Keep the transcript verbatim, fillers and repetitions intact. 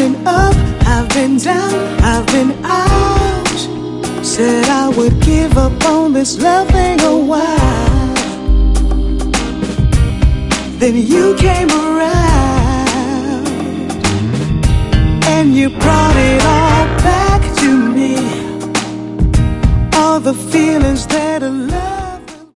been up, I've been down, I've been out. Said I would give up on this love thing a while. Then you came around and you brought it all back to me. All the feelings that I love.